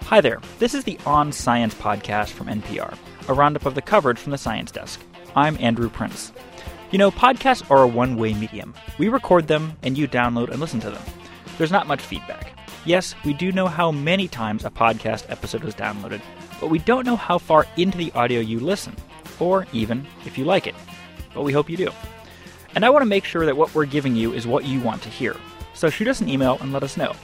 Hi there, this is the On Science podcast from NPR, a roundup of the coverage from the Science Desk. I'm Andrew Prince. You know, podcasts are a one-way medium. We record them, and you download and listen to them. There's not much feedback. Yes, we do know how many times a podcast episode is downloaded, but we don't know how far into the audio you listen, or even if you like it. But we hope you do. And I want to make sure that what we're giving you is what you want to hear. So shoot us an email and let us know.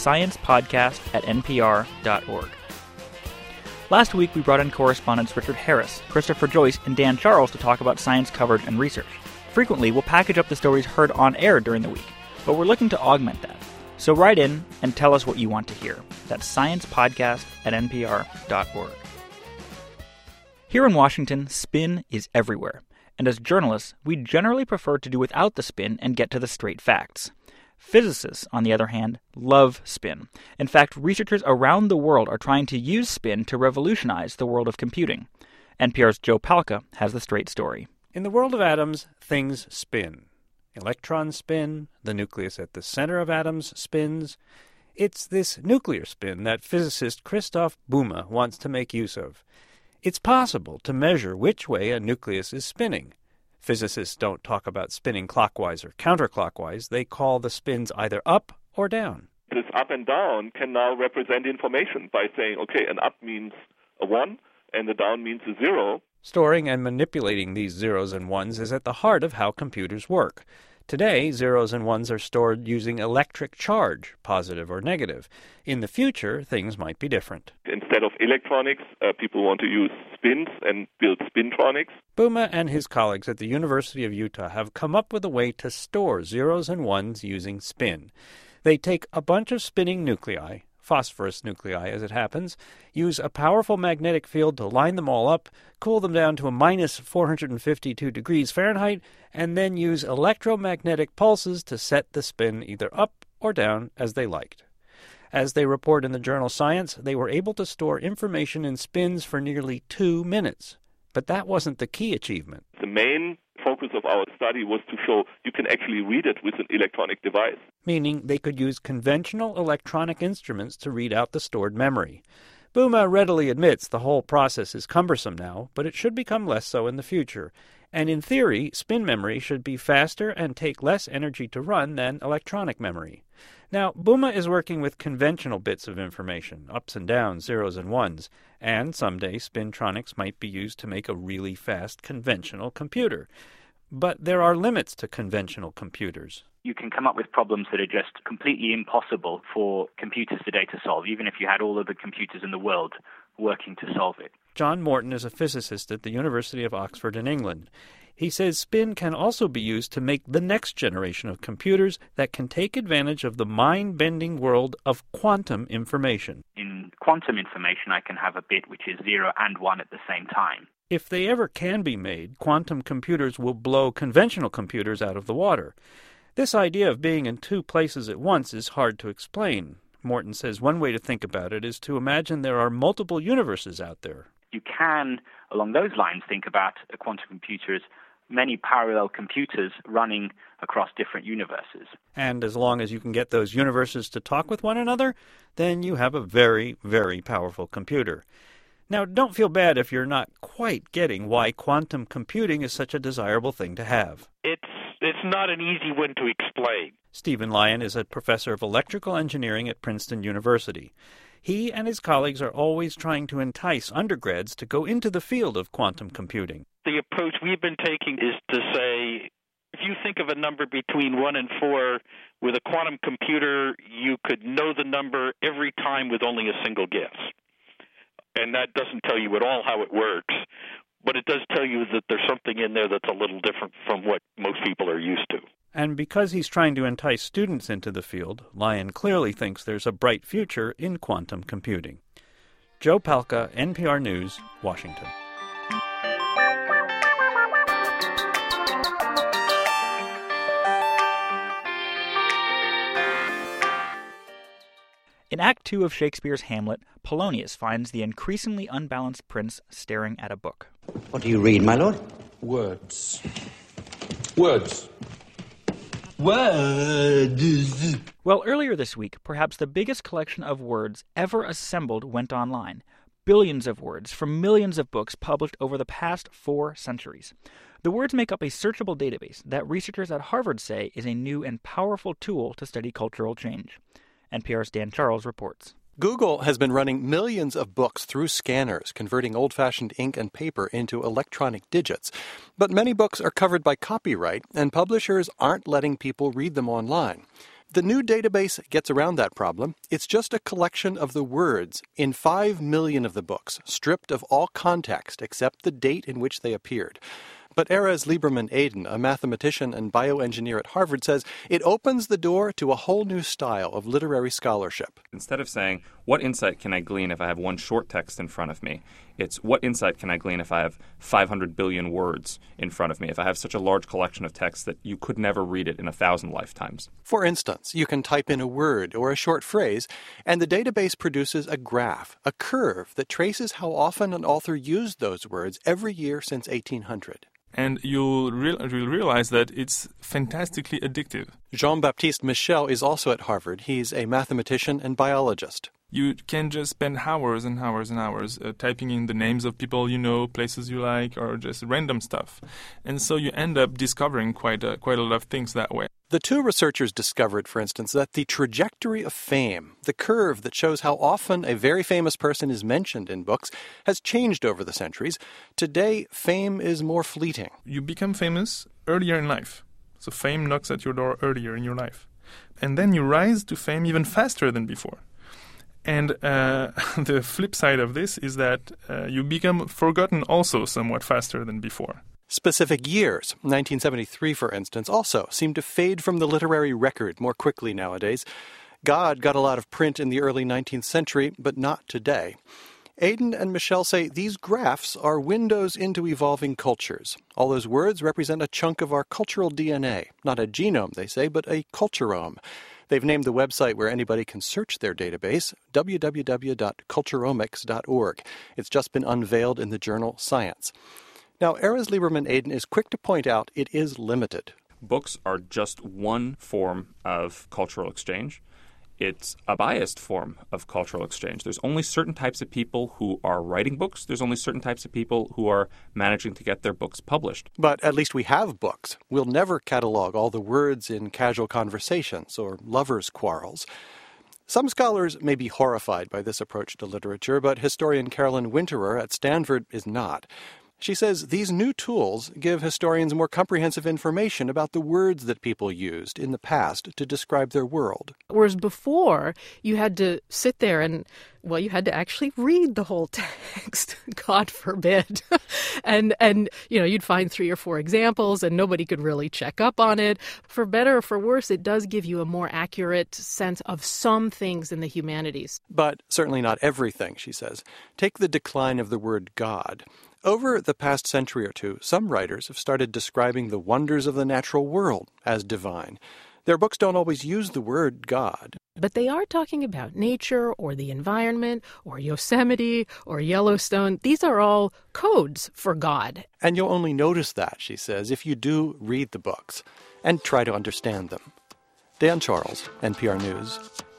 sciencepodcast@npr.org. Last week we brought in correspondents Richard Harris, Christopher Joyce, and Dan Charles to talk about science coverage and research. Frequently, we'll package up the stories heard on air during the week, but we're looking to augment that. So write in and tell us what you want to hear. That's sciencepodcast@npr.org. Here in Washington, spin is everywhere. And as journalists, we generally prefer to do without the spin and get to the straight facts. Physicists, on the other hand, love spin. In fact, researchers around the world are trying to use spin to revolutionize the world of computing. NPR's Joe Palca has the straight story. In the world of atoms, things spin. Electrons spin, the nucleus at the center of atoms spins. It's this nuclear spin that physicist Christoph Böhme wants to make use of. It's possible to measure which way a nucleus is spinning. Physicists don't talk about spinning clockwise or counterclockwise. They call the spins either up or down. This up and down can now represent information by saying, okay, an up means a 1 and a down means a 0. Storing and manipulating these zeros and ones is at the heart of how computers work. Today, zeros and ones are stored using electric charge, positive or negative. In the future, things might be different. Instead of electronics, people want to use spins and build spintronics. Böhme and his colleagues at the University of Utah have come up with a way to store zeros and ones using spin. They take a bunch of spinning nuclei, phosphorus nuclei as it happens, use a powerful magnetic field to line them all up, cool them down to a minus 452 degrees Fahrenheit, and then use electromagnetic pulses to set the spin either up or down as they liked. As they report in the journal Science, they were able to store information in spins for nearly 2 minutes. But that wasn't the key achievement. The main focus of our study was to show you can actually read it with an electronic device. Meaning they could use conventional electronic instruments to read out the stored memory. Böhme readily admits the whole process is cumbersome now, but it should become less so in the future. And in theory, spin memory should be faster and take less energy to run than electronic memory. Now, Böhme is working with conventional bits of information, ups and downs, zeros and ones, and someday spintronics might be used to make a really fast conventional computer. But there are limits to conventional computers. You can come up with problems that are just completely impossible for computers today to solve, even if you had all of the computers in the world working to solve it. John Morton is a physicist at the University of Oxford in England. He says spin can also be used to make the next generation of computers that can take advantage of the mind-bending world of quantum information. In quantum information, I can have a bit which is 0 and 1 at the same time. If they ever can be made, quantum computers will blow conventional computers out of the water. This idea of being in two places at once is hard to explain. Morton says one way to think about it is to imagine there are multiple universes out there. You can, along those lines, think about a quantum computer as many parallel computers running across different universes. And as long as you can get those universes to talk with one another, then you have a very, very powerful computer. Now, don't feel bad if you're not quite getting why quantum computing is such a desirable thing to have. It's not an easy one to explain. Stephen Lyon is a professor of electrical engineering at Princeton University. He and his colleagues are always trying to entice undergrads to go into the field of quantum computing. The approach we've been taking is to say, if you think of a number between 1 and 4, with a quantum computer, you could know the number every time with only a single guess. And that doesn't tell you at all how it works, but it does tell you that there's something in there that's a little different from what most people are used to. And because he's trying to entice students into the field, Lyon clearly thinks there's a bright future in quantum computing. Joe Palca, NPR News, Washington. In Act 2 of Shakespeare's Hamlet, Polonius finds the increasingly unbalanced prince staring at a book. What do you read, my lord? Words. Words. Words. Well, earlier this week, perhaps the biggest collection of words ever assembled went online. Billions of words from millions of books published over the past 4 centuries. The words make up a searchable database that researchers at Harvard say is a new and powerful tool to study cultural change. NPR's Dan Charles reports. Google has been running millions of books through scanners, converting old-fashioned ink and paper into electronic digits. But many books are covered by copyright, and publishers aren't letting people read them online. The new database gets around that problem. It's just a collection of the words in 5 million of the books, stripped of all context except the date in which they appeared. But Erez Lieberman-Aden, a mathematician and bioengineer at Harvard, says it opens the door to a whole new style of literary scholarship. Instead of saying, what insight can I glean if I have one short text in front of me? It's, what insight can I glean if I have 500 billion words in front of me, if I have such a large collection of text that you could never read it in 1,000 lifetimes? For instance, you can type in a word or a short phrase, and the database produces a graph, a curve that traces how often an author used those words every year since 1800. And you'll realize that it's fantastically addictive. Jean-Baptiste Michel is also at Harvard. He's a mathematician and biologist. You can just spend hours and hours and hours typing in the names of people you know, places you like, or just random stuff. And so you end up discovering quite a lot of things that way. The 2 researchers discovered, for instance, that the trajectory of fame, the curve that shows how often a very famous person is mentioned in books, has changed over the centuries. Today, fame is more fleeting. You become famous earlier in life. So fame knocks at your door earlier in your life. And then you rise to fame even faster than before. And the flip side of this is that you become forgotten also somewhat faster than before. Specific years, 1973 for instance, also seem to fade from the literary record more quickly nowadays. God got a lot of print in the early 19th century, but not today. Aden and Michel say these graphs are windows into evolving cultures. All those words represent a chunk of our cultural DNA. Not a genome, they say, but a culturome. They've named the website where anybody can search their database, www.culturomics.org. It's just been unveiled in the journal Science. Now, Erez Lieberman-Aden is quick to point out it is limited. Books are just one form of cultural exchange. It's a biased form of cultural exchange. There's only certain types of people who are writing books. There's only certain types of people who are managing to get their books published. But at least we have books. We'll never catalog all the words in casual conversations or lovers' quarrels. Some scholars may be horrified by this approach to literature, but historian Carolyn Winterer at Stanford is not. She says these new tools give historians more comprehensive information about the words that people used in the past to describe their world. Whereas before, you had to sit there and, well, you had to actually read the whole text, God forbid. and you know, you'd find 3 or 4 examples and nobody could really check up on it. For better or for worse, it does give you a more accurate sense of some things in the humanities. But certainly not everything, she says. Take the decline of the word God. Over the past century or 2, some writers have started describing the wonders of the natural world as divine. Their books don't always use the word God. But they are talking about nature or the environment or Yosemite or Yellowstone. These are all codes for God. And you'll only notice that, she says, if you do read the books and try to understand them. Dan Charles, NPR News.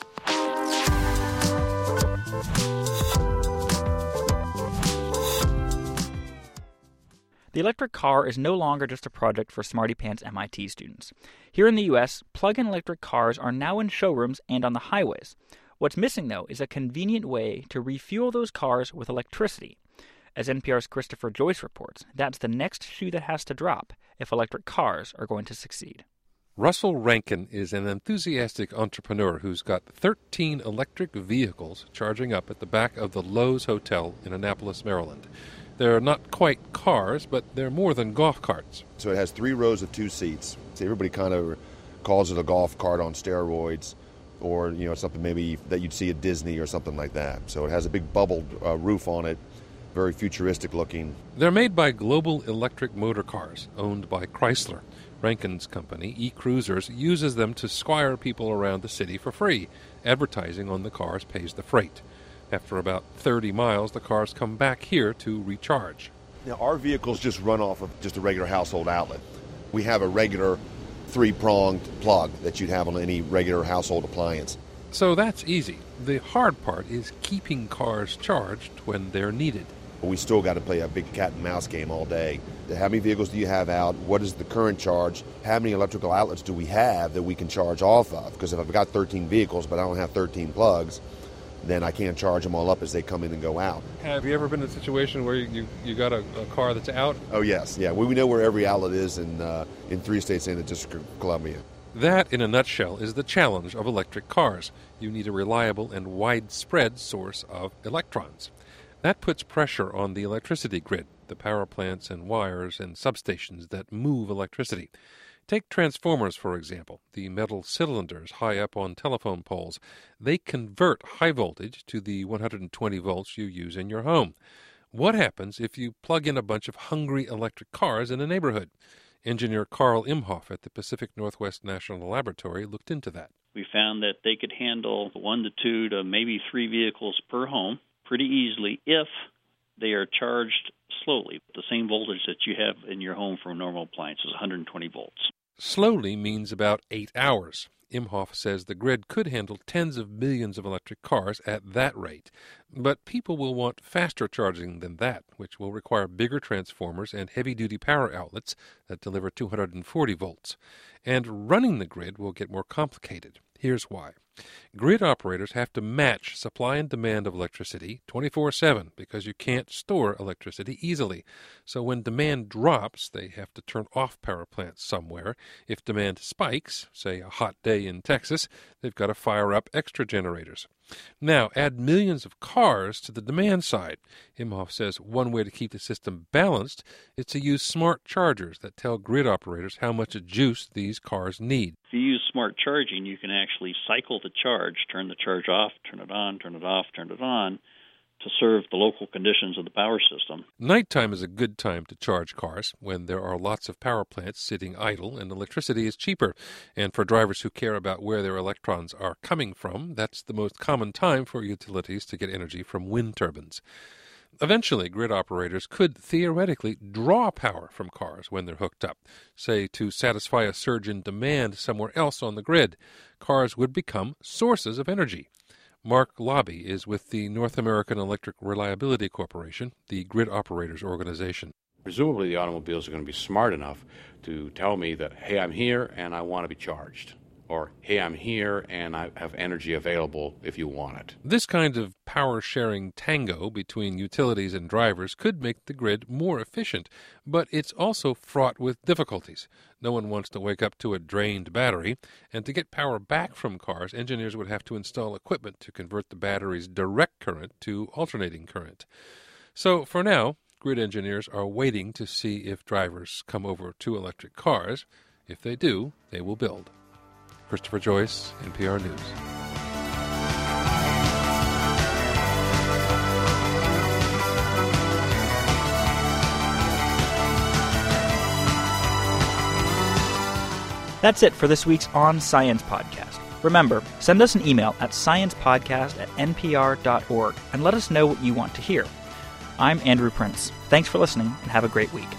The electric car is no longer just a project for smarty pants MIT students. Here in the U.S., plug-in electric cars are now in showrooms and on the highways. What's missing, though, is a convenient way to refuel those cars with electricity. As NPR's Christopher Joyce reports, that's the next shoe that has to drop if electric cars are going to succeed. Russell Rankin is an enthusiastic entrepreneur who's got 13 electric vehicles charging up at the back of the Lowe's Hotel in Annapolis, Maryland. They're not quite cars, but they're more than golf carts. So it has 3 rows of 2 seats. So everybody kind of calls it a golf cart on steroids, or something maybe that you'd see at Disney or something like that. So it has a big bubbled roof on it, very futuristic looking. They're made by Global Electric Motor Cars, owned by Chrysler. Rankin's company, E-Cruisers, uses them to squire people around the city for free. Advertising on the cars pays the freight. After about 30 miles, the cars come back here to recharge. Now, our vehicles just run off of just a regular household outlet. We have a regular 3-pronged plug that you'd have on any regular household appliance. So that's easy. The hard part is keeping cars charged when they're needed. We still got to play a big cat and mouse game all day. How many vehicles do you have out? What is the current charge? How many electrical outlets do we have that we can charge off of? Because if I've got 13 vehicles but I don't have 13 plugs, then I can't charge them all up as they come in and go out. Have you ever been in a situation where you got a car that's out? Oh, yes. Yeah, we know where every outlet is in 3 states and the District of Columbia. That, in a nutshell, is the challenge of electric cars. You need a reliable and widespread source of electrons. That puts pressure on the electricity grid, the power plants and wires and substations that move electricity. Take transformers, for example, the metal cylinders high up on telephone poles. They convert high voltage to the 120 volts you use in your home. What happens if you plug in a bunch of hungry electric cars in a neighborhood? Engineer Carl Imhoff at the Pacific Northwest National Laboratory looked into that. We found that they could handle 1 to 2 to maybe 3 vehicles per home pretty easily if they are charged slowly. The same voltage that you have in your home for a normal appliance is 120 volts. Slowly means about 8 hours. Imhoff says the grid could handle tens of millions of electric cars at that rate. But people will want faster charging than that, which will require bigger transformers and heavy-duty power outlets that deliver 240 volts. And running the grid will get more complicated. Here's why. Grid operators have to match supply and demand of electricity 24/7 because you can't store electricity easily. So when demand drops, they have to turn off power plants somewhere. If demand spikes, say a hot day in Texas, they've got to fire up extra generators. Now, add millions of cars to the demand side. Imhoff says one way to keep the system balanced is to use smart chargers that tell grid operators how much juice these cars need. If you use smart charging, you can actually cycle the charge, turn the charge off, turn it on, turn it off, turn it on, to serve the local conditions of the power system. Nighttime is a good time to charge cars when there are lots of power plants sitting idle and electricity is cheaper. And for drivers who care about where their electrons are coming from, that's the most common time for utilities to get energy from wind turbines. Eventually, grid operators could theoretically draw power from cars when they're hooked up, say to satisfy a surge in demand somewhere else on the grid. Cars would become sources of energy. Mark Lobby is with the North American Electric Reliability Corporation, the grid operators organization. Presumably the automobiles are going to be smart enough to tell me that, hey, I'm here and I want to be charged. Or, hey, I'm here and I have energy available if you want it. This kind of power-sharing tango between utilities and drivers could make the grid more efficient, but it's also fraught with difficulties. No one wants to wake up to a drained battery, and to get power back from cars, engineers would have to install equipment to convert the battery's direct current to alternating current. So, for now, grid engineers are waiting to see if drivers come over to electric cars. If they do, they will build. Christopher Joyce, NPR News. That's it for this week's On Science podcast. Remember, send us an email at sciencepodcast@npr.org and let us know what you want to hear. I'm Andrew Prince. Thanks for listening and have a great week.